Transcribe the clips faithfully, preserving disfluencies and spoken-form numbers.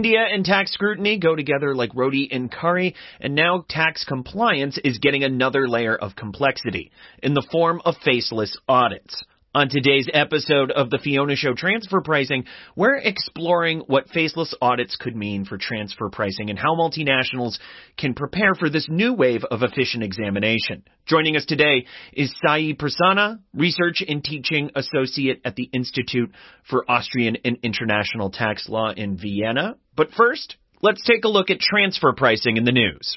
Media and tax scrutiny go together like roti and curry, and now tax compliance is getting another layer of complexity in the form of faceless audits. On today's episode of the Fiona Show Transfer Pricing, we're exploring what faceless audits could mean for transfer pricing and how multinationals can prepare for this new wave of efficient examination. Joining us today is Sai Prasanna, Research and Teaching Associate at the Institute for Austrian and International Tax Law in Vienna. But first, let's take a look at transfer pricing in the news.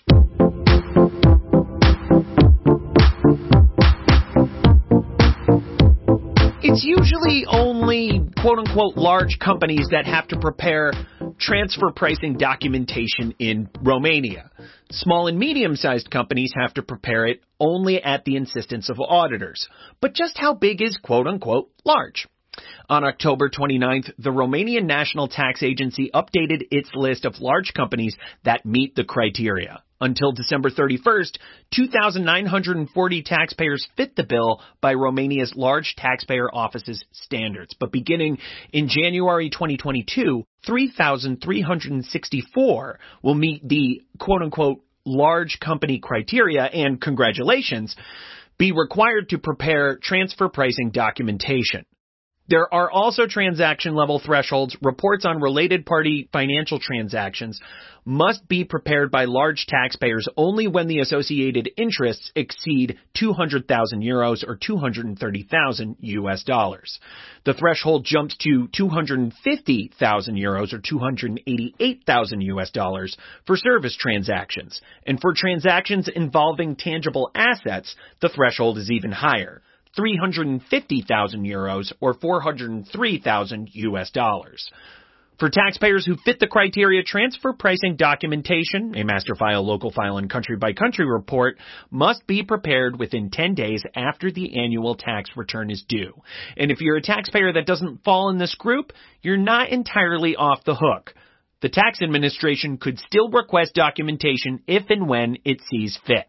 It's usually only quote-unquote large companies that have to prepare transfer pricing documentation in Romania. Small and medium-sized companies have to prepare it only at the insistence of auditors. But just how big is quote-unquote large? On October twenty-ninth, the Romanian National Tax Agency updated its list of large companies that meet the criteria. Until December thirty-first, two thousand nine hundred forty taxpayers fit the bill by Romania's large taxpayer office's standards. But beginning in January twenty twenty-two, three thousand three hundred sixty-four will meet the quote-unquote large company criteria and, congratulations, be required to prepare transfer pricing documentation. There are also transaction-level thresholds. Reports on related party financial transactions must be prepared by large taxpayers only when the associated interests exceed two hundred thousand euros or two hundred thirty thousand U S dollars. The threshold jumps to two hundred fifty thousand euros or two hundred eighty-eight thousand U S dollars for service transactions. And for transactions involving tangible assets, the threshold is even higher. three hundred fifty thousand euros or four hundred three thousand U S dollars. For taxpayers who fit the criteria, transfer pricing documentation, a master file, local file, and country-by-country report must be prepared within ten days after the annual tax return is due. And if you're a taxpayer that doesn't fall in this group, you're not entirely off the hook. The tax administration could still request documentation if and when it sees fit.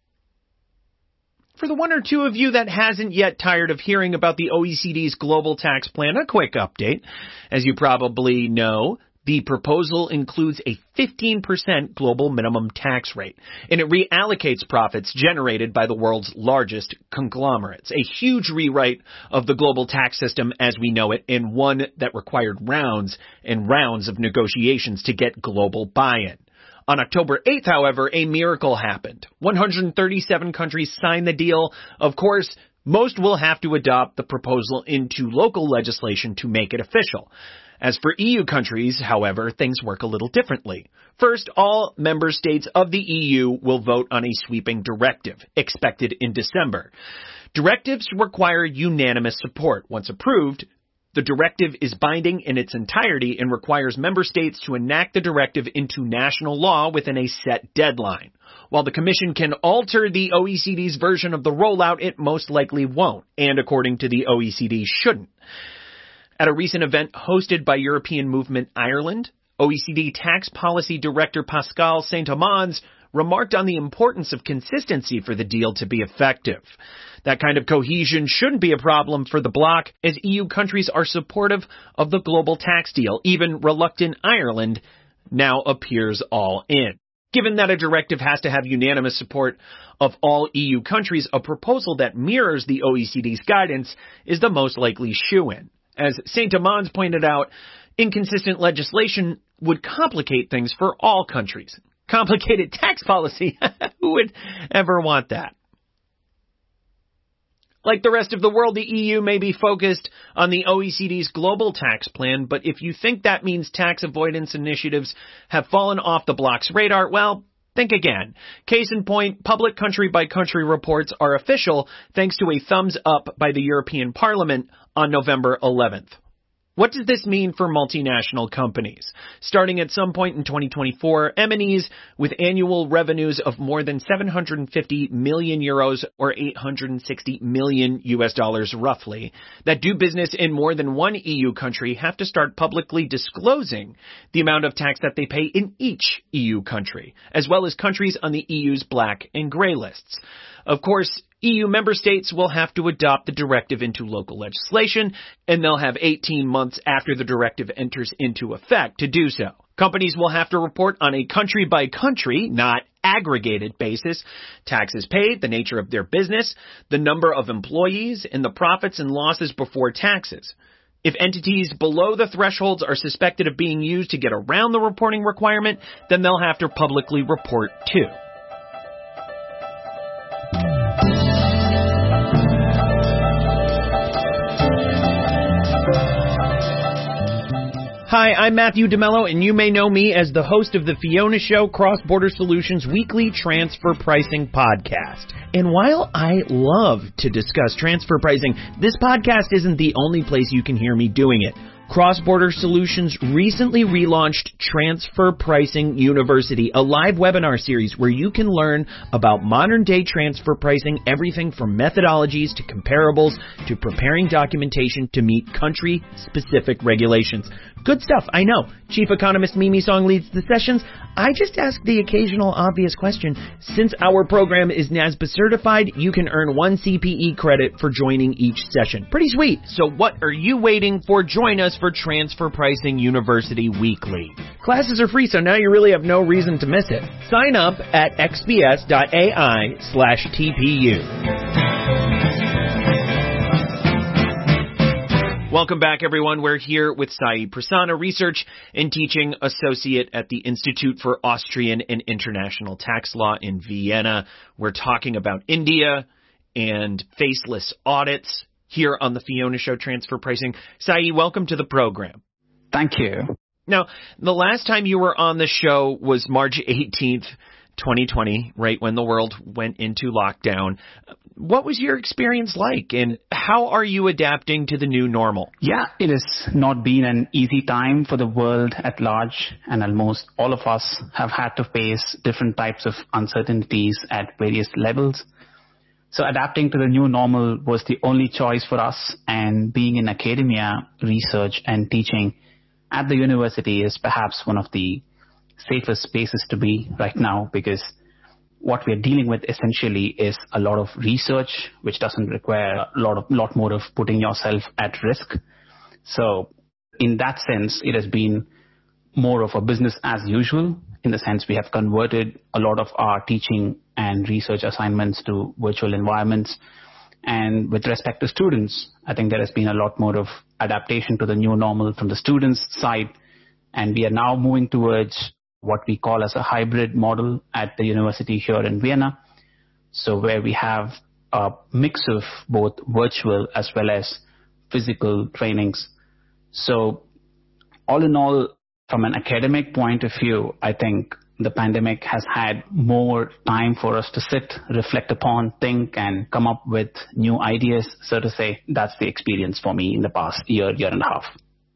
For the one or two of you that hasn't yet tired of hearing about the O E C D's global tax plan, a quick update. As you probably know, the proposal includes a fifteen percent global minimum tax rate, and it reallocates profits generated by the world's largest conglomerates. A huge rewrite of the global tax system as we know it, and one that required rounds and rounds of negotiations to get global buy-in. On October eighth, however, a miracle happened. one hundred thirty-seven countries signed the deal. Of course, most will have to adopt the proposal into local legislation to make it official. As for E U countries, however, things work a little differently. First, all member states of the E U will vote on a sweeping directive, expected in December. Directives require unanimous support. Once approved, the directive is binding in its entirety and requires member states to enact the directive into national law within a set deadline. While the Commission can alter the O E C D's version of the rollout, it most likely won't, and according to the O E C D, shouldn't. At a recent event hosted by European Movement Ireland, O E C D Tax Policy Director Pascal Saint-Amans remarked on the importance of consistency for the deal to be effective. That kind of cohesion shouldn't be a problem for the bloc, as E U countries are supportive of the global tax deal. Even reluctant Ireland now appears all in. Given that a directive has to have unanimous support of all E U countries, a proposal that mirrors the O E C D's guidance is the most likely shoo-in. As Saint-Amans pointed out, inconsistent legislation would complicate things for all countries. Complicated tax policy? Who would ever want that? Like the rest of the world, the E U may be focused on the O E C D's global tax plan, but if you think that means tax avoidance initiatives have fallen off the bloc's radar, well, think again. Case in point, public country-by-country reports are official thanks to a thumbs up by the European Parliament on November eleventh. What does this mean for multinational companies? Starting at some point in twenty twenty-four, M and Es with annual revenues of more than seven hundred fifty million euros or eight hundred sixty million U S dollars roughly, that do business in more than one E U country have to start publicly disclosing the amount of tax that they pay in each E U country, as well as countries on the E U's black and gray lists. Of course, E U member states will have to adopt the directive into local legislation, and they'll have eighteen months after the directive enters into effect to do so. Companies will have to report on a country-by-country, not aggregated basis, taxes paid, the nature of their business, the number of employees, and the profits and losses before taxes. If entities below the thresholds are suspected of being used to get around the reporting requirement, then they'll have to publicly report too. Hi, I'm Matthew DeMello, and you may know me as the host of the Fiona Show Cross-Border Solutions weekly transfer pricing podcast. And while I love to discuss transfer pricing, this podcast isn't the only place you can hear me doing it. Cross-Border Solutions recently relaunched Transfer Pricing University, a live webinar series where you can learn about modern-day transfer pricing, everything from methodologies to comparables to preparing documentation to meet country-specific regulations. Good stuff, I know. Chief Economist Mimi Song leads the sessions. I just ask the occasional obvious question. Since our program is NASBA certified, you can earn one C P E credit for joining each session. Pretty sweet. So what are you waiting for? Join us for Transfer Pricing University Weekly. Classes are free, so now you really have no reason to miss it. Sign up at xbs.ai slash TPU. Welcome back, everyone. We're here with Sai Prasanna, Research and Teaching Associate at the Institute for Austrian and International Tax Law in Vienna. We're talking about India and faceless audits here on the Fiona Show Transfer Pricing. Sai, welcome to the program. Thank you. Now, the last time you were on the show was March eighteenth, twenty twenty, right when the world went into lockdown. What was your experience like, and how are you adapting to the new normal? Yeah, it has not been an easy time for the world at large, and almost all of us have had to face different types of uncertainties at various levels. So adapting to the new normal was the only choice for us, and being in academia, research, and teaching at the university is perhaps one of the safest spaces to be right now, because what we're dealing with essentially is a lot of research, which doesn't require a lot of lot more of putting yourself at risk. So in that sense, it has been more of a business as usual, in the sense we have converted a lot of our teaching and research assignments to virtual environments. And with respect to students, I think there has been a lot more of adaptation to the new normal from the students' side. And we are now moving towards what we call as a hybrid model at the university here in Vienna. So where we have a mix of both virtual as well as physical trainings. So all in all, from an academic point of view, I think the pandemic has had more time for us to sit, reflect upon, think, and come up with new ideas, so to say. That's the experience for me in the past year, year and a half.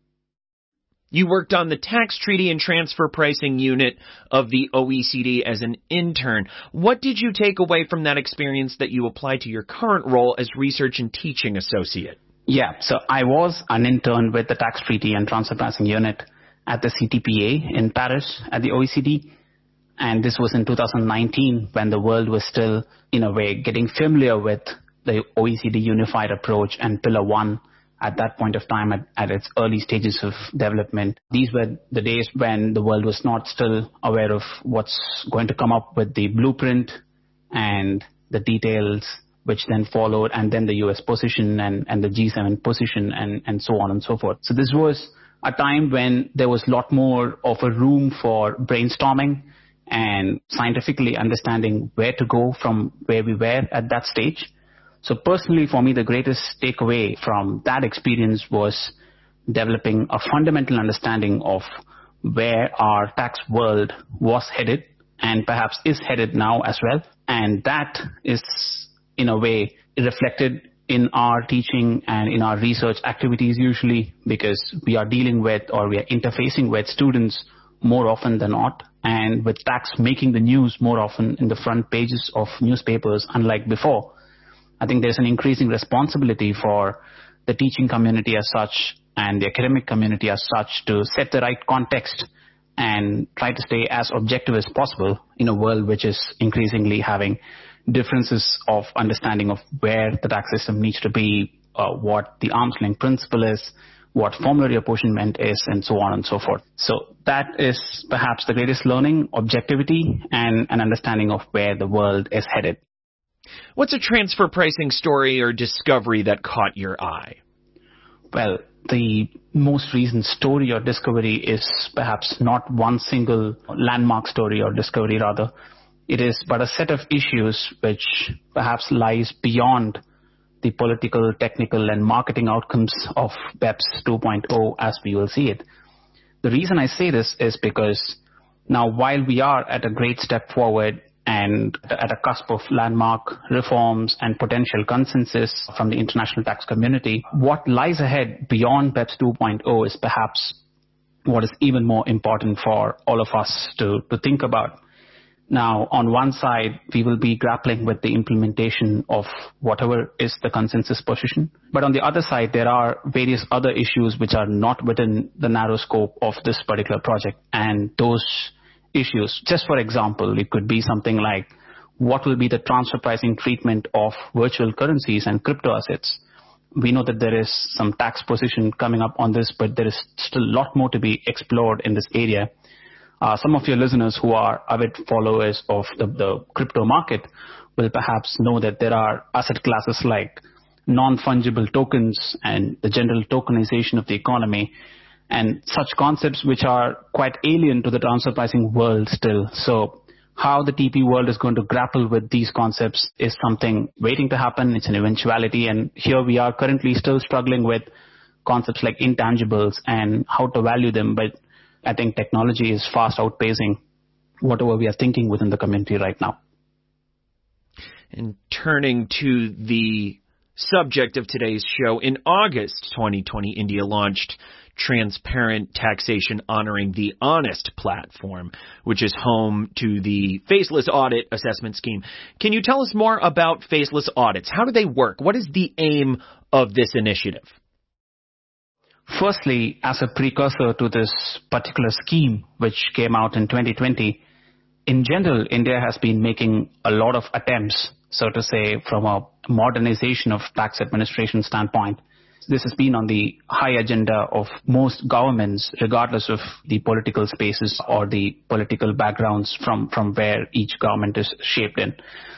You worked on the tax treaty and transfer pricing unit of the O E C D as an intern. What did you take away from that experience that you applied to your current role as research and teaching associate? Yeah, so I was an intern with the tax treaty and transfer pricing unit at the C T P A in Paris at the O E C D. And this was in two thousand nineteen, when the world was still, in a way, getting familiar with the O E C D unified approach and Pillar One at that point of time at, at its early stages of development. These were the days when the world was not still aware of what's going to come up with the blueprint and the details which then followed, and then the U S position and, and the G seven position and, and so on and so forth. So this was a time when there was a lot more of a room for brainstorming and scientifically understanding where to go from where we were at that stage. So personally, for me, the greatest takeaway from that experience was developing a fundamental understanding of where our tax world was headed and perhaps is headed now as well. And that is, in a way, reflected in our teaching and in our research activities usually, because we are dealing with or we are interfacing with students more often than not, and with tax making the news more often in the front pages of newspapers, unlike before. I think there's an increasing responsibility for the teaching community as such and the academic community as such to set the right context and try to stay as objective as possible in a world which is increasingly having differences of understanding of where the tax system needs to be, uh, what the arm's length principle is, what formulary apportionment is, and so on and so forth. So that is perhaps the greatest learning, objectivity, and an understanding of where the world is headed. What's a transfer pricing story or discovery that caught your eye? Well, the most recent story or discovery is perhaps not one single landmark story or discovery rather. It is but a set of issues which perhaps lies beyond the political, technical, and marketing outcomes of BEPS two point oh as we will see it. The reason I say this is because now while we are at a great step forward and at a cusp of landmark reforms and potential consensus from the international tax community, what lies ahead beyond BEPS two point oh is perhaps what is even more important for all of us to, to think about. Now, on one side, we will be grappling with the implementation of whatever is the consensus position. But on the other side, there are various other issues which are not within the narrow scope of this particular project. And those issues, just for example, it could be something like what will be the transfer pricing treatment of virtual currencies and crypto assets. We know that there is some tax position coming up on this, but there is still a lot more to be explored in this area. Uh, some of your listeners who are avid followers of the, the crypto market will perhaps know that there are asset classes like non-fungible tokens and the general tokenization of the economy and such concepts which are quite alien to the transfer pricing world still. So how the T P world is going to grapple with these concepts is something waiting to happen. It's an eventuality. And here we are currently still struggling with concepts like intangibles and how to value them. But I think technology is fast outpacing whatever we are thinking within the community right now. And turning to the subject of today's show, in August twenty twenty, India launched Transparent Taxation Honoring the Honest platform, which is home to the Faceless Audit Assessment Scheme. Can you tell us more about faceless audits? How do they work? What is the aim of this initiative? Firstly, as a precursor to this particular scheme, which came out in twenty twenty, in general, India has been making a lot of attempts, so to say, from a modernization of tax administration standpoint. This has been on the high agenda of most governments, regardless of the political spaces or the political backgrounds from, from where each government is shaped in.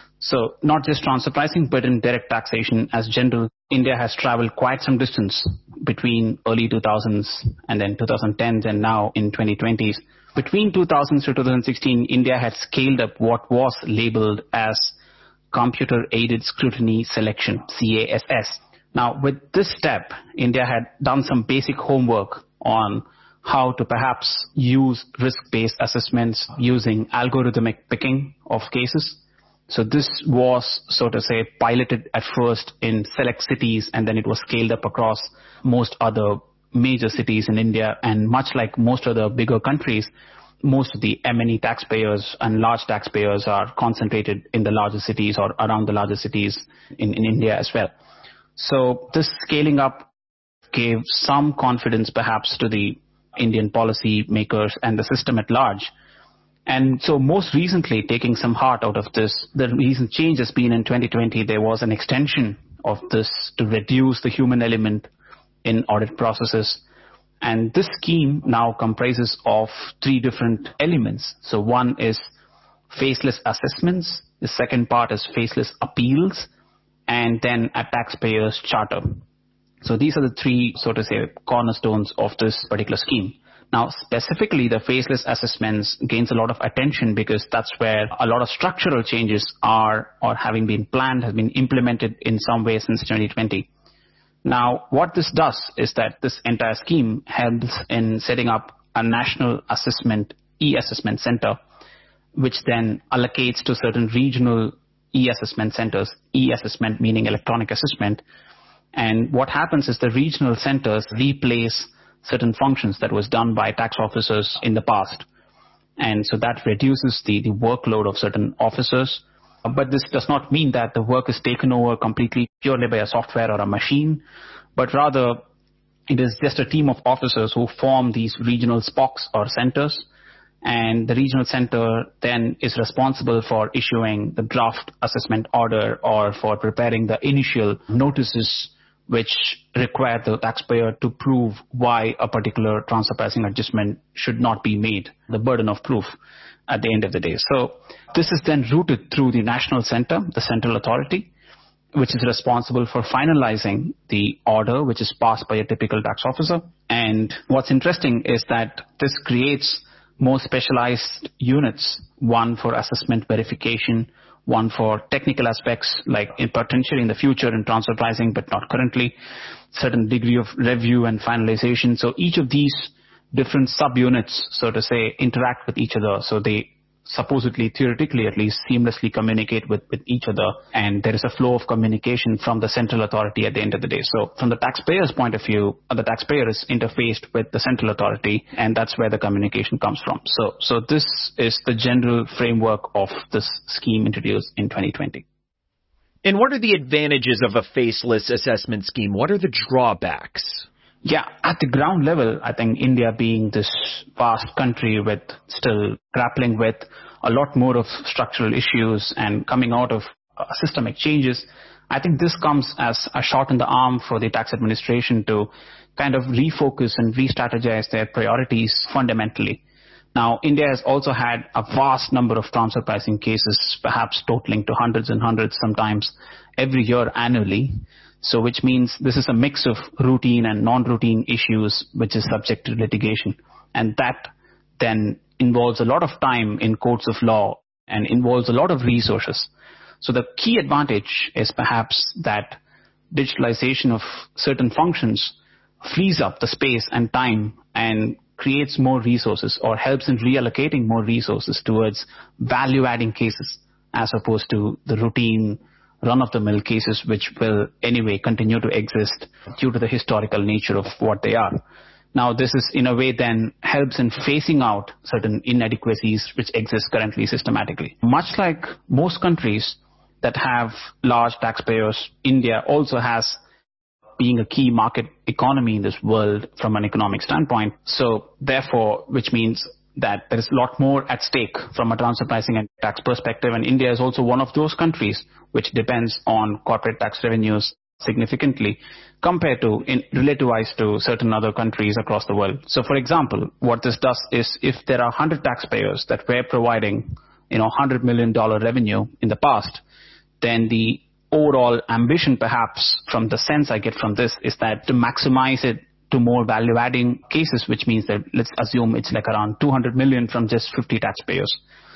So not just transfer pricing, but in direct taxation as general, India has traveled quite some distance between early two thousands and then twenty tens and now in twenty twenties. Between two thousands to two thousand sixteen, India had scaled up what was labeled as Computer-Aided Scrutiny Selection, C A S S. Now, with this step, India had done some basic homework on how to perhaps use risk-based assessments using algorithmic picking of cases. So this was, so to say, piloted at first in select cities, and then it was scaled up across most other major cities in India. And much like most other bigger countries, most of the M and E taxpayers and large taxpayers are concentrated in the larger cities or around the larger cities in, in India as well. So this scaling up gave some confidence perhaps to the Indian policy makers and the system at large. And so most recently, taking some heart out of this, the recent change has been in twenty twenty, there was an extension of this to reduce the human element in audit processes. And this scheme now comprises of three different elements. So one is faceless assessments. The second part is faceless appeals. And then a taxpayer's charter. So these are the three, so to say, cornerstones of this particular scheme. Now, specifically, the faceless assessments gains a lot of attention because that's where a lot of structural changes are or having been planned, has been implemented in some way since twenty twenty. Now, what this does is that this entire scheme helps in setting up a national assessment, e-assessment center, which then allocates to certain regional e-assessment centers, e-assessment meaning electronic assessment. And what happens is the regional centers replace certain functions that was done by tax officers in the past. And so that reduces the, the workload of certain officers. But this does not mean that the work is taken over completely purely by a software or a machine, but rather it is just a team of officers who form these regional S P O Cs or centers. And the regional center then is responsible for issuing the draft assessment order or for preparing the initial notices which require the taxpayer to prove why a particular transfer pricing adjustment should not be made, the burden of proof at the end of the day. So this is then routed through the national center, the central authority, which is responsible for finalizing the order which is passed by a typical tax officer. And what's interesting is that this creates more specialized units, one for assessment verification, one for technical aspects like in potentially in the future in transfer pricing, but not currently, certain degree of review and finalization. So each of these different subunits, so to say, interact with each other. So they supposedly, theoretically at least, seamlessly communicate with, with each other, and there is a flow of communication from the central authority at the end of the day. So from the taxpayer's point of view, the taxpayer is interfaced with the central authority, and that's where the communication comes from. So, so this is the general framework of this scheme introduced in twenty twenty. And what are the advantages of a faceless assessment scheme? What are the drawbacks? Yeah, at the ground level, I think India being this vast country with still grappling with a lot more of structural issues and coming out of uh, systemic changes, I think this comes as a shot in the arm for the tax administration to kind of refocus and re-strategize their priorities fundamentally. Now, India has also had a vast number of transfer pricing cases, perhaps totaling to hundreds and hundreds sometimes every year annually. So which means this is a mix of routine and non-routine issues which is subject to litigation. And that then involves a lot of time in courts of law and involves a lot of resources. So the key advantage is perhaps that digitalization of certain functions frees up the space and time and creates more resources or helps in reallocating more resources towards value-adding cases as opposed to the routine run-of-the-mill cases which will anyway continue to exist due to the historical nature of what they are. Now, this is in a way then helps in phasing out certain inadequacies which exist currently systematically. Much like most countries that have large taxpayers, India also has, being a key market economy in this world from an economic standpoint. So therefore, which means that there is a lot more at stake from a transfer pricing and tax perspective. And India is also one of those countries which depends on corporate tax revenues significantly compared to, in relativized to certain other countries across the world. So for example, what this does is if there are one hundred taxpayers that were providing, you know, one hundred million dollars revenue in the past, then the overall ambition perhaps from the sense I get from this is that to maximize it to more value-adding cases, which means that let's assume it's like around two hundred million from just fifty taxpayers.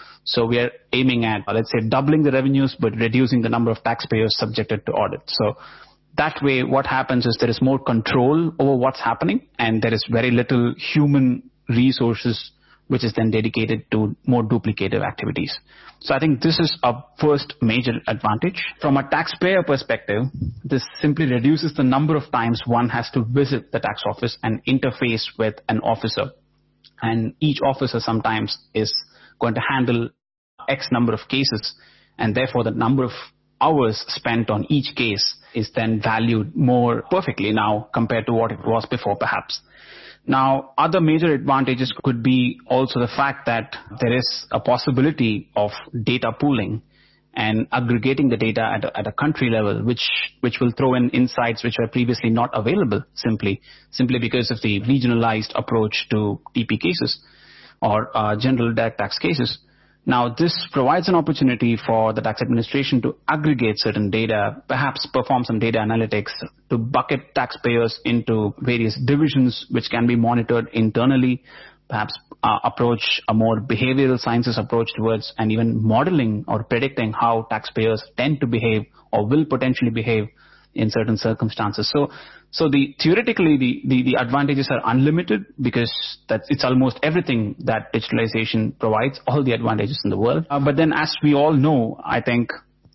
So we are aiming at, let's say, doubling the revenues, but reducing the number of taxpayers subjected to audit. So that way, what happens is there is more control over what's happening, and there is very little human resources which is then dedicated to more duplicative activities. So I think this is a first major advantage. From a taxpayer perspective, this simply reduces the number of times one has to visit the tax office and interface with an officer. And each officer sometimes is going to handle X number of cases, and therefore the number of hours spent on each case is then valued more perfectly now compared to what it was before perhaps. Now, other major advantages could be also the fact that there is a possibility of data pooling and aggregating the data at a, at a country level, which which will throw in insights which were previously not available simply simply because of the regionalized approach to T P cases or uh, general direct tax cases. Now, this provides an opportunity for the tax administration to aggregate certain data, perhaps perform some data analytics, to bucket taxpayers into various divisions which can be monitored internally, perhaps uh, approach a more behavioral sciences approach towards and even modeling or predicting how taxpayers tend to behave or will potentially behave in certain circumstances. So, so the theoretically the, the, the advantages are unlimited because that it's almost everything that digitalization provides, all the advantages in the world. Uh, but then, as we all know, I think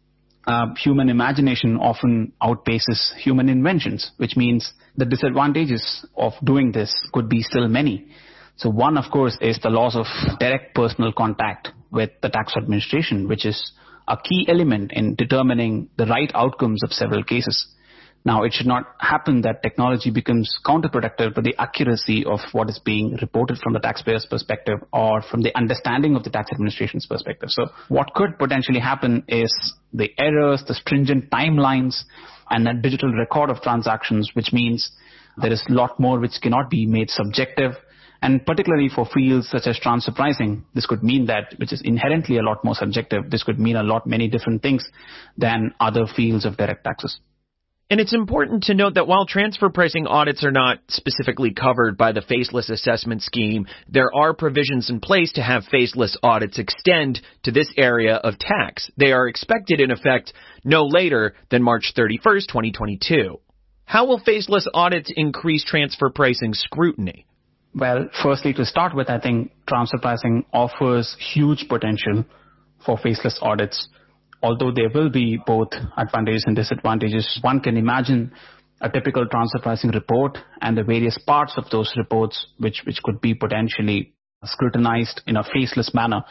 uh, human imagination often outpaces human inventions, which means the disadvantages of doing this could be still many. So one, of course, is the loss of direct personal contact with the tax administration, which is a key element in determining the right outcomes of several cases. Now, it should not happen that technology becomes counterproductive to the accuracy of what is being reported from the taxpayer's perspective or from the understanding of the tax administration's perspective. So what could potentially happen is the errors, the stringent timelines, and a digital record of transactions, which means there is a lot more which cannot be made subjective. And particularly for fields such as transfer pricing, this could mean that, which is inherently a lot more subjective, this could mean a lot many different things than other fields of direct taxes. And it's important to note that while transfer pricing audits are not specifically covered by the faceless assessment scheme, there are provisions in place to have faceless audits extend to this area of tax. They are expected, in effect, no later than March thirty-first, twenty twenty-two. How will faceless audits increase transfer pricing scrutiny? Well, firstly, to start with, I think transfer pricing offers huge potential for faceless audits. Although there will be both advantages and disadvantages, one can imagine a typical transfer pricing report and the various parts of those reports which, which could be potentially scrutinized in a faceless manner.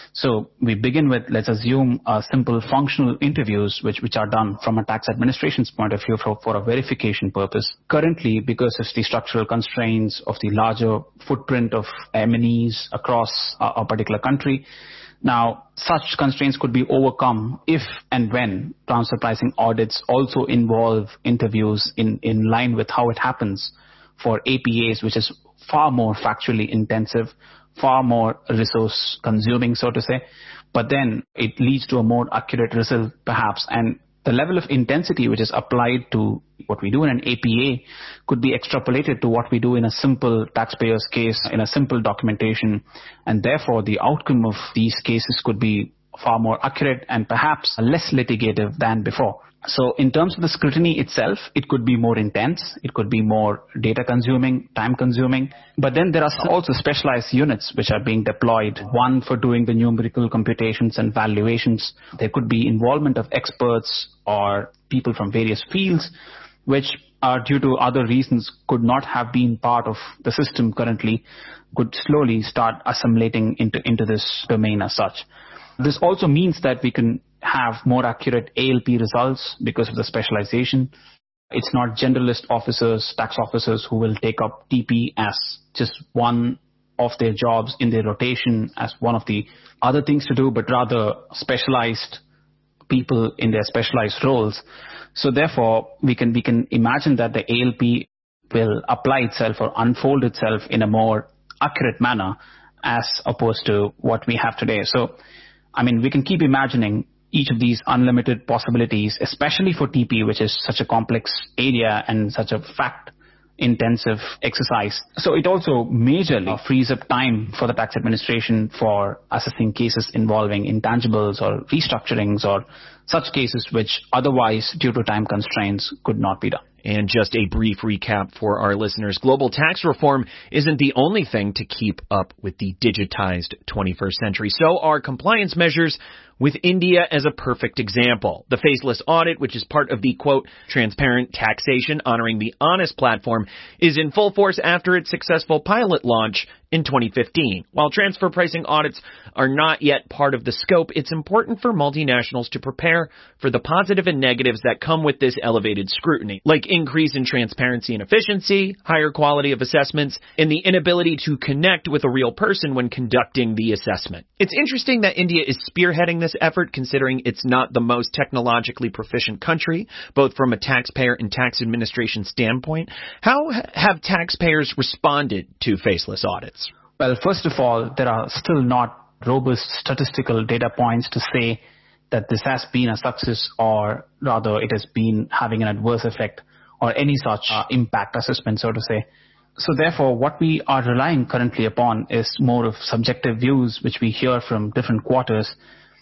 So we begin with, let's assume, uh, simple functional interviews which, which are done from a tax administration's point of view for, for a verification purpose. Currently, because of the structural constraints of the larger footprint of M and Es across a, a particular country, now, such constraints could be overcome if and when transfer pricing audits also involve interviews in, in line with how it happens for A P As, which is far more factually intensive, far more resource consuming, so to say. But then it leads to a more accurate result, perhaps. And the level of intensity which is applied to what we do in an A P A could be extrapolated to what we do in a simple taxpayer's case, in a simple documentation. And therefore, the outcome of these cases could be far more accurate and perhaps less litigative than before. So in terms of the scrutiny itself, it could be more intense. It could be more data consuming, time consuming. But then there are also specialized units which are being deployed. One for doing the numerical computations and valuations. There could be involvement of experts or people from various fields, which are due to other reasons could not have been part of the system currently, could slowly start assimilating into, into this domain as such. This also means that we can have more accurate A L P results because of the specialization. It's not generalist officers, tax officers who will take up T P as just one of their jobs in their rotation as one of the other things to do, but rather specialized people in their specialized roles. So therefore, we can, we can imagine that the A L P will apply itself or unfold itself in a more accurate manner as opposed to what we have today. So, I mean, we can keep imagining each of these unlimited possibilities, especially for T P, which is such a complex area and such a fact-intensive exercise. So it also majorly frees up time for the tax administration for assessing cases involving intangibles or restructurings or such cases which otherwise, due to time constraints, could not be done. And just a brief recap for our listeners. Global tax reform isn't the only thing to keep up with the digitized twenty-first century. So are compliance measures, with India as a perfect example. The faceless audit, which is part of the, quote, transparent taxation honoring the honest platform, is in full force after its successful pilot launch in twenty fifteen. While transfer pricing audits are not yet part of the scope, it's important for multinationals to prepare for the positive and negatives that come with this elevated scrutiny, like increase in transparency and efficiency, higher quality of assessments, and the inability to connect with a real person when conducting the assessment. It's interesting that India is spearheading this effort, considering it's not the most technologically proficient country, both from a taxpayer and tax administration standpoint. How have taxpayers responded to faceless audits? Well, first of all, there are still not robust statistical data points to say that this has been a success or rather it has been having an adverse effect or any such uh, impact assessment, so to say. So therefore, what we are relying currently upon is more of subjective views which we hear from different quarters.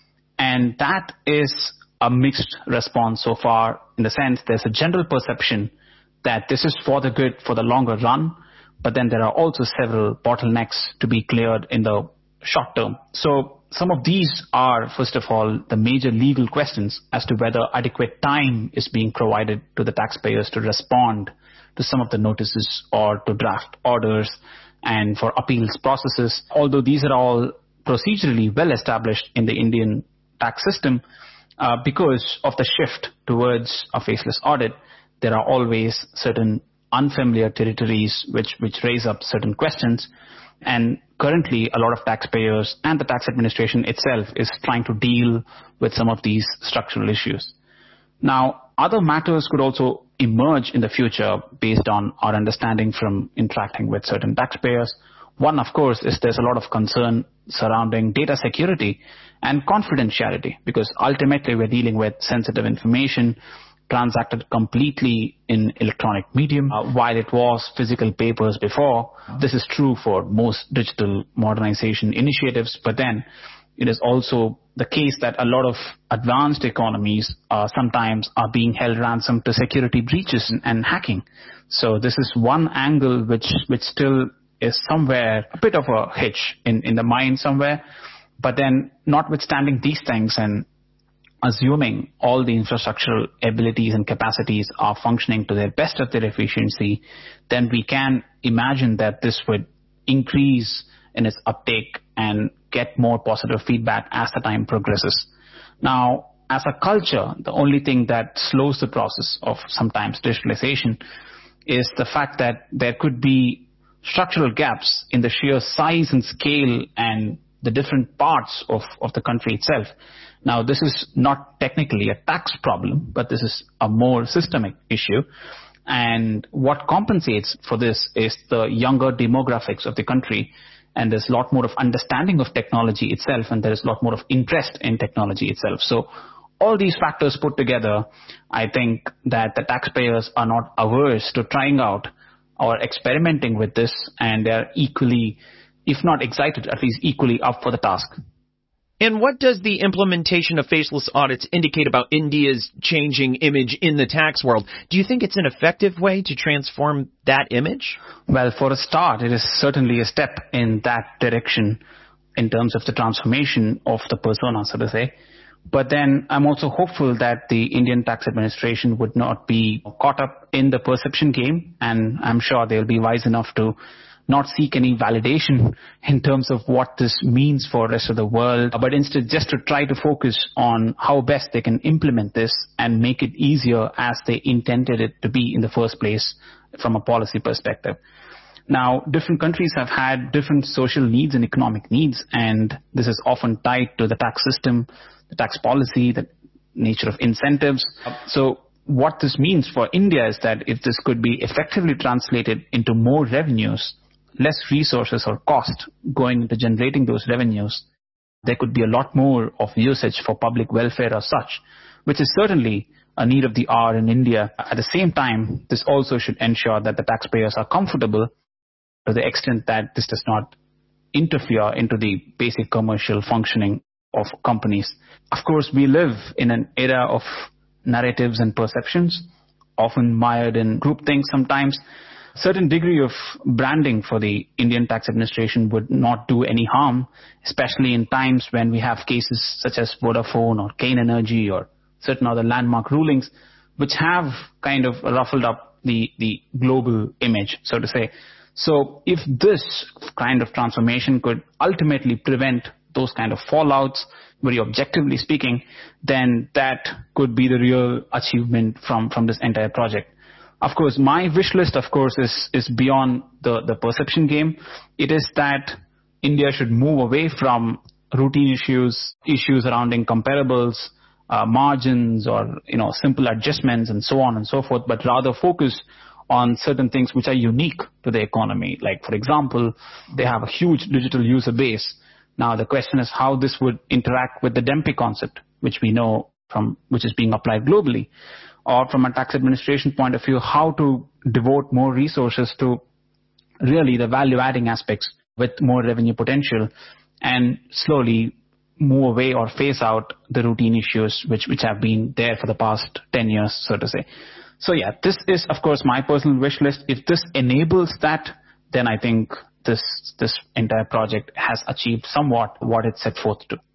And that is a mixed response so far, in the sense there's a general perception that this is for the good for the longer run, but then there are also several bottlenecks to be cleared in the short term. So some of these are, first of all, the major legal questions as to whether adequate time is being provided to the taxpayers to respond to some of the notices or to draft orders and for appeals processes. Although these are all procedurally well established in the Indian tax system, uh, because of the shift towards a faceless audit, there are always certain unfamiliar territories which, which raise up certain questions. And currently, a lot of taxpayers and the tax administration itself is trying to deal with some of these structural issues. Now, other matters could also emerge in the future based on our understanding from interacting with certain taxpayers. One, of course, is there's a lot of concern surrounding data security and confidentiality, because ultimately we're dealing with sensitive information transacted completely in electronic medium, uh, while it was physical papers before. This is true for most digital modernization initiatives, but then it is also the case that a lot of advanced economies uh, sometimes are being held ransom to security breaches and, and hacking. So this is one angle which, which still is somewhere a bit of a hitch in, in the mind somewhere. But then notwithstanding these things and assuming all the infrastructural abilities and capacities are functioning to their best of their efficiency, then we can imagine that this would increase in its uptake and get more positive feedback as the time progresses. Now, as a culture, the only thing that slows the process of sometimes digitalization is the fact that there could be structural gaps in the sheer size and scale and the different parts of, of the country itself. Now, this is not technically a tax problem, but this is a more systemic issue. And what compensates for this is the younger demographics of the country. And there's a lot more of understanding of technology itself, and there is a lot more of interest in technology itself. So all these factors put together, I think that the taxpayers are not averse to trying out or experimenting with this, and they're equally, if not excited, at least equally up for the task. And what does the implementation of faceless audits indicate about India's changing image in the tax world? Do you think it's an effective way to transform that image? Well, for a start, it is certainly a step in that direction in terms of the transformation of the persona, so to say. But then I'm also hopeful that the Indian tax administration would not be caught up in the perception game, and I'm sure they'll be wise enough to not seek any validation in terms of what this means for the rest of the world, but instead just to try to focus on how best they can implement this and make it easier as they intended it to be in the first place from a policy perspective. Now, different countries have had different social needs and economic needs, and this is often tied to the tax system, the tax policy, the nature of incentives. So what this means for India is that if this could be effectively translated into more revenues, less resources or cost going into generating those revenues, there could be a lot more of usage for public welfare as such, which is certainly a need of the hour in India. At the same time, this also should ensure that the taxpayers are comfortable to the extent that this does not interfere into the basic commercial functioning of companies. Of course, we live in an era of narratives and perceptions, often mired in groupthink sometimes. Certain degree of branding for the Indian tax administration would not do any harm, especially in times when we have cases such as Vodafone or Kane Energy or certain other landmark rulings, which have kind of ruffled up the, the global image, so to say. So if this kind of transformation could ultimately prevent those kind of fallouts, very objectively speaking, then that could be the real achievement from, from this entire project. Of course, my wish list, of course, is, is beyond the, the perception game. It is that India should move away from routine issues, issues surrounding comparables, uh, margins, or, you know, simple adjustments and so on and so forth, but rather focus on certain things which are unique to the economy. Like, for example, they have a huge digital user base. Now, the question is how this would interact with the D E M P I concept, which we know from, which is being applied globally. Or from a tax administration point of view, how to devote more resources to really the value-adding aspects with more revenue potential and slowly move away or phase out the routine issues which, which have been there for the past ten years, so to say. So yeah, this is, of course, my personal wish list. If this enables that, then I think this, this entire project has achieved somewhat what it set forth to.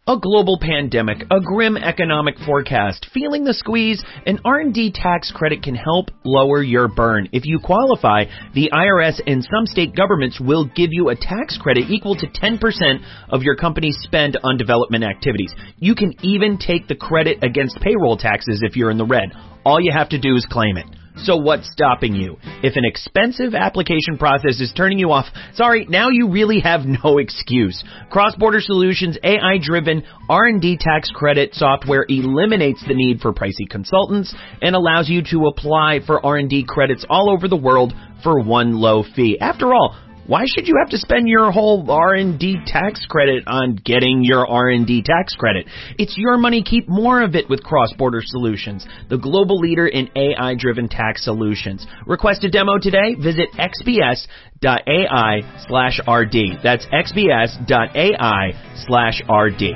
A global pandemic, a grim economic forecast, feeling the squeeze, an R and D tax credit can help lower your burn. If you qualify, the I R S and some state governments will give you a tax credit equal to ten percent of your company's spend on development activities. You can even take the credit against payroll taxes if you're in the red. All you have to do is claim it. So what's stopping you? If an expensive application process is turning you off, sorry, now you really have no excuse. Cross-Border Solutions' A I-driven R and D tax credit software eliminates the need for pricey consultants and allows you to apply for R and D credits all over the world for one low fee. After all, why should you have to spend your whole R and D tax credit on getting your R and D tax credit? It's your money. Keep more of it with Cross-Border Solutions, the global leader in A I-driven tax solutions. Request a demo today. Visit xbs.ai slash RD. That's xbs.ai slash RD.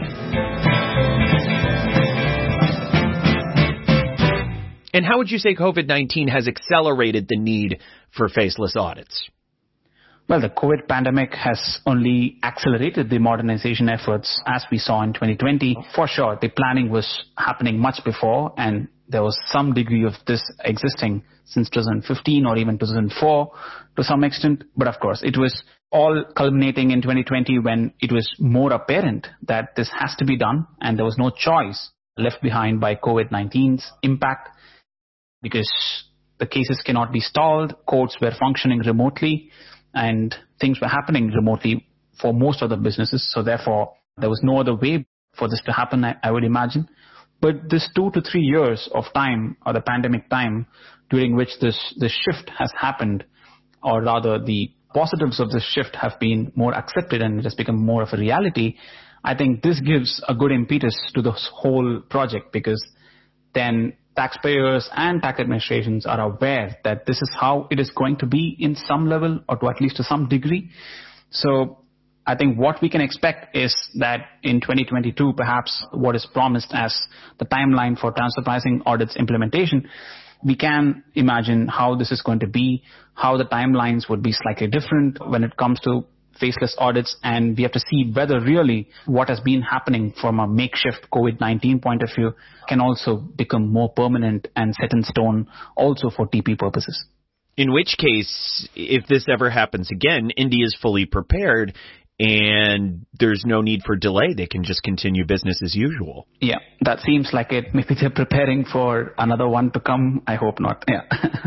And how would you say COVID nineteen has accelerated the need for faceless audits? Well, the COVID pandemic has only accelerated the modernization efforts as we saw in twenty twenty. For sure, the planning was happening much before, and there was some degree of this existing since two thousand fifteen or even two thousand four to some extent. But of course, it was all culminating in twenty twenty when it was more apparent that this has to be done, and there was no choice left behind by COVID nineteen's impact, because the cases cannot be stalled, courts were functioning remotely, and things were happening remotely for most of the businesses. So therefore, there was no other way for this to happen, I, I would imagine. But this two to three years of time, or the pandemic time, during which this, this shift has happened, or rather the positives of this shift have been more accepted and it has become more of a reality, I think this gives a good impetus to this whole project, because then taxpayers and tax administrations are aware that this is how it is going to be in some level, or to at least to some degree. So I think what we can expect is that in twenty twenty-two, perhaps what is promised as the timeline for transfer pricing audits implementation, we can imagine how this is going to be, how the timelines would be slightly different when it comes to faceless audits, and we have to see whether really what has been happening from a makeshift COVID nineteen point of view can also become more permanent and set in stone also for T P purposes. In which case, if this ever happens again, India is fully prepared and there's no need for delay. They can just continue business as usual. Yeah, that seems like it. Maybe they're preparing for another one to come. I hope not. Yeah.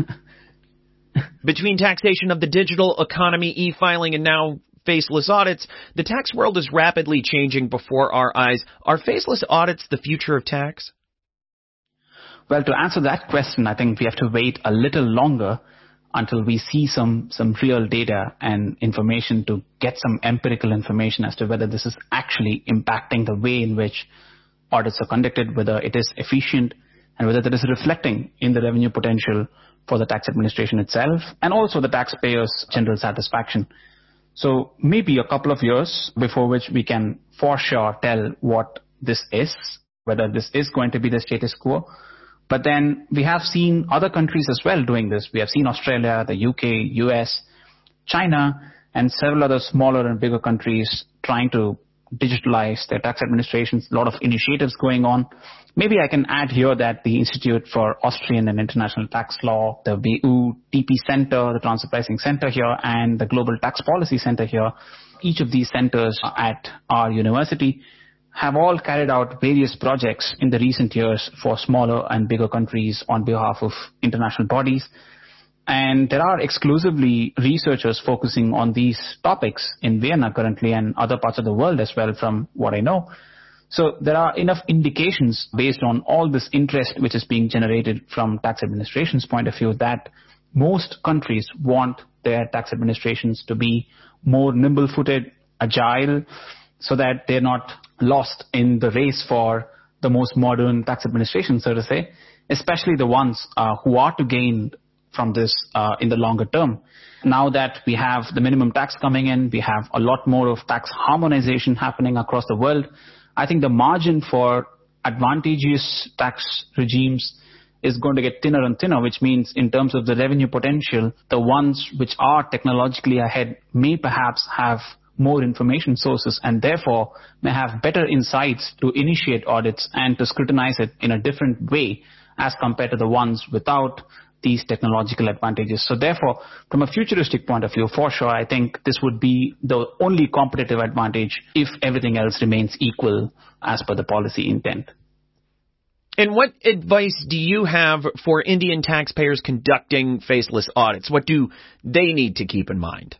Between taxation of the digital economy, e-filing, and now faceless audits, the tax world is rapidly changing before our eyes. Are faceless audits the future of tax? Well, to answer that question, I think we have to wait a little longer until we see some, some real data and information to get some empirical information as to whether this is actually impacting the way in which audits are conducted, whether it is efficient, and whether that is reflecting in the revenue potential for the tax administration itself, and also the taxpayers' general satisfaction. So maybe a couple of years before which we can for sure tell what this is, whether this is going to be the status quo. But then we have seen other countries as well doing this. We have seen Australia, the U K, U S, China, and several other smaller and bigger countries trying to digitalize their tax administrations, a lot of initiatives going on. Maybe I can add here that the Institute for Austrian and International Tax Law, the B U T P Center, the Transfer Pricing Center here, and the Global Tax Policy Center here, each of these centers at our university have all carried out various projects in the recent years for smaller and bigger countries on behalf of international bodies. And there are exclusively researchers focusing on these topics in Vienna currently, and other parts of the world as well, from what I know. So there are enough indications based on all this interest which is being generated from tax administration's point of view that most countries want their tax administrations to be more nimble-footed, agile, so that they're not lost in the race for the most modern tax administration, so to say, especially the ones uh, who are to gain from this uh, in the longer term. Now that we have the minimum tax coming in, we have a lot more of tax harmonization happening across the world. I think the margin for advantageous tax regimes is going to get thinner and thinner, which means in terms of the revenue potential, the ones which are technologically ahead may perhaps have more information sources and therefore may have better insights to initiate audits and to scrutinize it in a different way as compared to the ones without these technological advantages. So therefore, from a futuristic point of view, for sure, I think this would be the only competitive advantage if everything else remains equal as per the policy intent. And what advice do you have for Indian taxpayers conducting faceless audits? What do they need to keep in mind?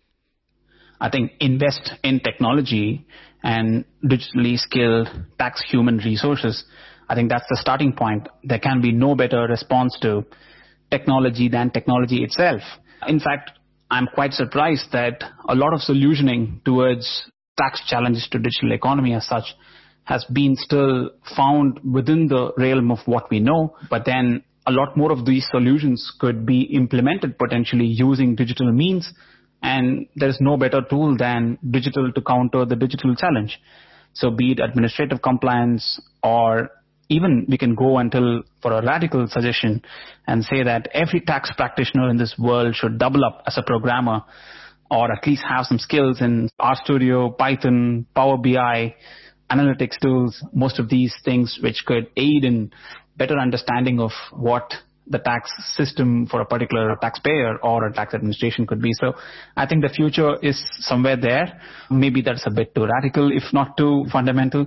I think invest in technology and digitally skilled tax human resources. I think that's the starting point. There can be no better response to technology than technology itself. In fact, I'm quite surprised that a lot of solutioning towards tax challenges to digital economy as such has been still found within the realm of what we know, but then a lot more of these solutions could be implemented potentially using digital means, and there's no better tool than digital to counter the digital challenge. So be it administrative compliance, or even we can go until for a radical suggestion and say that every tax practitioner in this world should double up as a programmer, or at least have some skills in RStudio, Python, Power B I, analytics tools, most of these things which could aid in better understanding of what the tax system for a particular taxpayer or a tax administration could be. So I think the future is somewhere there. Maybe that's a bit too radical, if not too fundamental.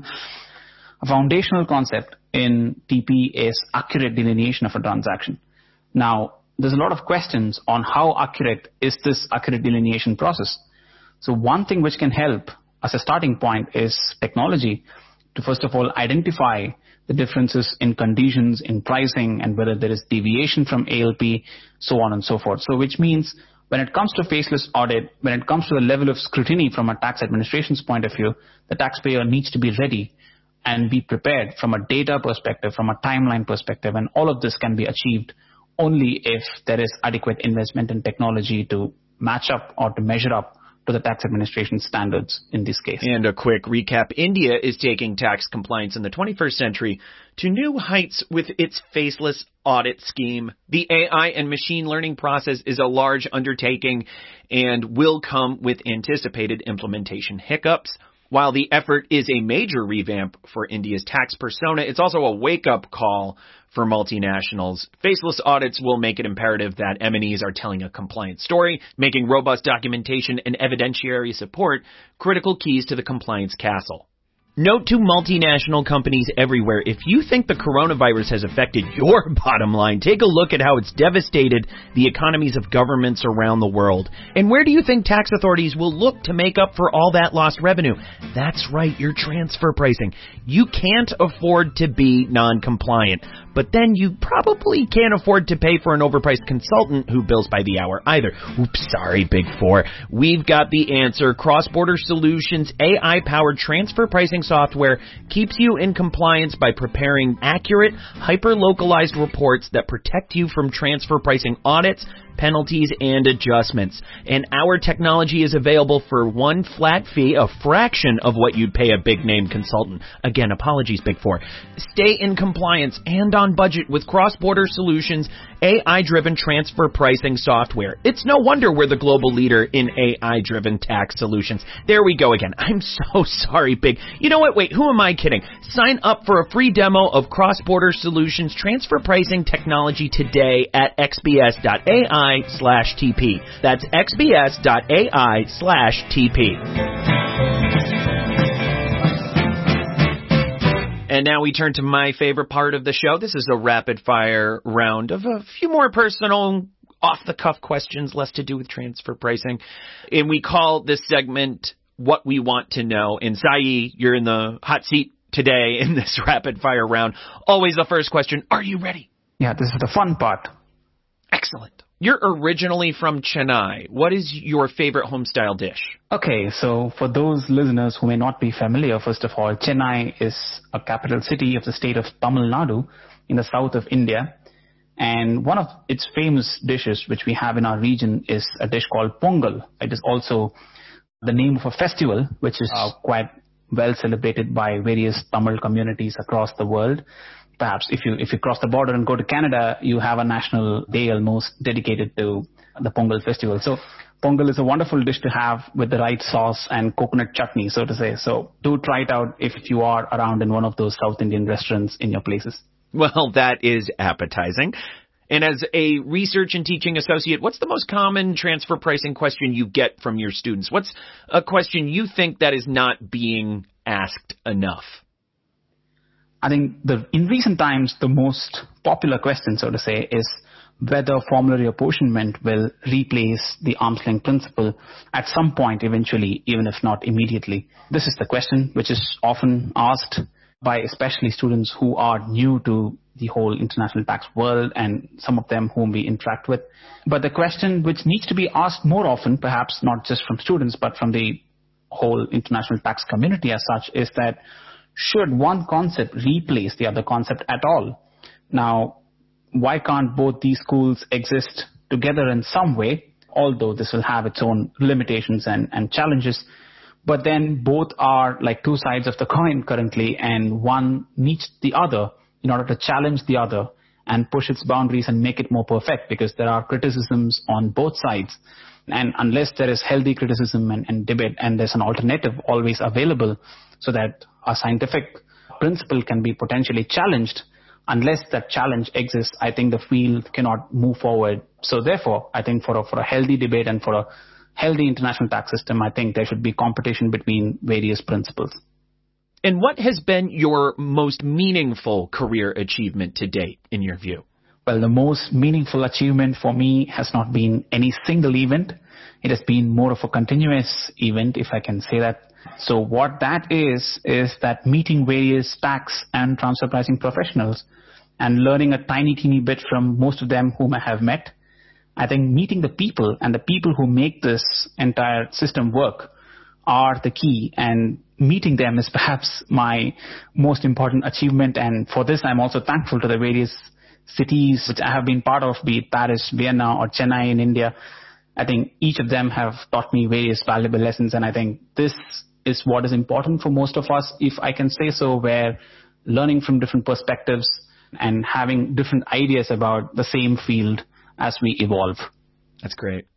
A foundational concept in T P is accurate delineation of a transaction. Now, there's a lot of questions on how accurate is this accurate delineation process. So one thing which can help as a starting point is technology to first of all identify the differences in conditions, in pricing, and whether there is deviation from A L P, so on and so forth. So which means when it comes to faceless audit, when it comes to the level of scrutiny from a tax administration's point of view, the taxpayer needs to be ready and be prepared from a data perspective, from a timeline perspective, and all of this can be achieved only if there is adequate investment in technology to match up or to measure up to the tax administration standards in this case. And a quick recap, India is taking tax compliance in the twenty-first century to new heights with its faceless audit scheme. The A I and machine learning process is a large undertaking and will come with anticipated implementation hiccups. While the effort is a major revamp for India's tax persona, it's also a wake-up call for multinationals. Faceless audits will make it imperative that M and Es are telling a compliant story, making robust documentation and evidentiary support critical keys to the compliance castle. Note to multinational companies everywhere, if you think the coronavirus has affected your bottom line, take a look at how it's devastated the economies of governments around the world. And where do you think tax authorities will look to make up for all that lost revenue? That's right, your transfer pricing. You can't afford to be non-compliant, but then you probably can't afford to pay for an overpriced consultant who bills by the hour either. Oops, sorry, Big Four. We've got the answer. Cross-Border Solutions A I-powered transfer pricing software keeps you in compliance by preparing accurate, hyper-localized reports that protect you from transfer pricing audits, penalties, and adjustments. And our technology is available for one flat fee, a fraction of what you'd pay a big-name consultant. Again, apologies, Big Four. Stay in compliance and on budget with Cross-Border Solutions A I-driven transfer pricing software. It's no wonder we're the global leader in A I-driven tax solutions. There we go again. I'm so sorry, Big. You know what? Wait, who am I kidding? Sign up for a free demo of Cross-Border Solutions transfer pricing technology today at xbs.ai slash TP. That's xbs.ai slash TP. And now we turn to my favorite part of the show. This is a rapid-fire round of a few more personal, off-the-cuff questions, less to do with transfer pricing. And we call this segment What We Want to Know. And Sayi, you're in the hot seat today in this rapid-fire round. Always the first question. Are you ready? Yeah, this is the fun part. Excellent. You're originally from Chennai. What is your favorite home-style dish? Okay, so for those listeners who may not be familiar, first of all, Chennai is a capital city of the state of Tamil Nadu in the south of India. And one of its famous dishes, which we have in our region, is a dish called Pongal. It is also the name of a festival, which is uh, quite well celebrated by various Tamil communities across the world. Perhaps if you if you cross the border and go to Canada, you have a national day almost dedicated to the Pongal festival. So pongal is a wonderful dish to have with the right sauce and coconut chutney, so to say. So do try it out if you are around in one of those South Indian restaurants in your places. Well, that is appetizing. And as a research and teaching associate, what's the most common transfer pricing question you get from your students? What's a question you think that is not being asked enough? I think the, in recent times, the most popular question, so to say, is whether formulary apportionment will replace the arm's length principle at some point eventually, even if not immediately. This is the question which is often asked by especially students who are new to the whole international tax world and some of them whom we interact with. But the question which needs to be asked more often, perhaps not just from students, but from the whole international tax community as such, is that should one concept replace the other concept at all? Now, why can't both these schools exist together in some way, although this will have its own limitations and, and challenges? But then both are like two sides of the coin currently, and one needs the other in order to challenge the other and push its boundaries and make it more perfect, because there are criticisms on both sides. And unless there is healthy criticism and, and debate, and there's an alternative always available so that a scientific principle can be potentially challenged, unless that challenge exists, I think the field cannot move forward. So therefore, I think for a, for a healthy debate and for a healthy international tax system, I think there should be competition between various principles. And what has been your most meaningful career achievement to date, in your view? Well, the most meaningful achievement for me has not been any single event. It has been more of a continuous event, if I can say that. So what that is, is that meeting various tax and transfer pricing professionals and learning a tiny, teeny bit from most of them whom I have met. I think meeting the people and the people who make this entire system work are the key, and meeting them is perhaps my most important achievement. And for this, I'm also thankful to the various cities which I have been part of, be it Paris, Vienna, or Chennai in India. I think each of them have taught me various valuable lessons, and I think this is what is important for most of us, if I can say so, where learning from different perspectives and having different ideas about the same field as we evolve. That's great.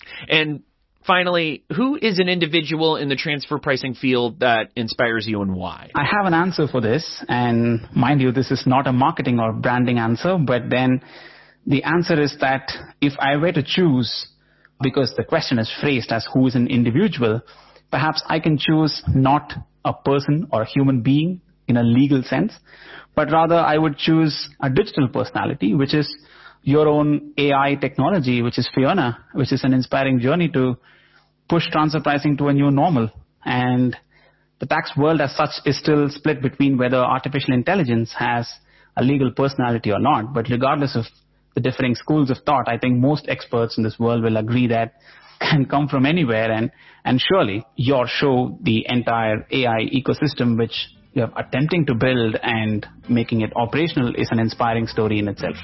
And finally, who is an individual in the transfer pricing field that inspires you, and why? I have an answer for this, and mind you, this is not a marketing or branding answer, but then the answer is that if I were to choose, because the question is phrased as who is an individual, perhaps I can choose not a person or a human being in a legal sense, but rather I would choose a digital personality, which is your own A I technology, which is Fiona, which is an inspiring journey to push transfer pricing to a new normal. And the tax world as such is still split between whether artificial intelligence has a legal personality or not. But regardless of the differing schools of thought, I think most experts in this world will agree that can come from anywhere. And, and surely your show, the entire A I ecosystem, which you're attempting to build and making it operational, is an inspiring story in itself.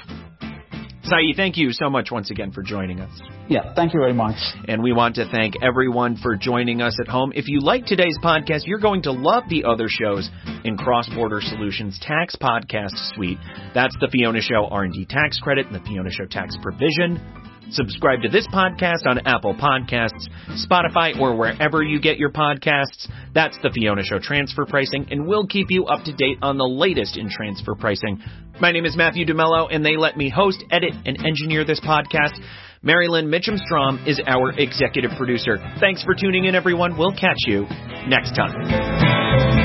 Sai, thank you so much once again for joining us. Yeah, thank you very much. And we want to thank everyone for joining us at home. If you like today's podcast, you're going to love the other shows in Cross-Border Solutions Tax Podcast Suite. That's the Fiona Show R and D Tax Credit and the Fiona Show Tax Provision. Subscribe to this podcast on Apple Podcasts, Spotify, or wherever you get your podcasts. That's the Fiona Show Transfer Pricing, and we'll keep you up to date on the latest in transfer pricing. My name is Matthew DeMello, and they let me host, edit, and engineer this podcast. Marilyn Mitchum-Strom is our executive producer. Thanks for tuning in, everyone. We'll catch you next time.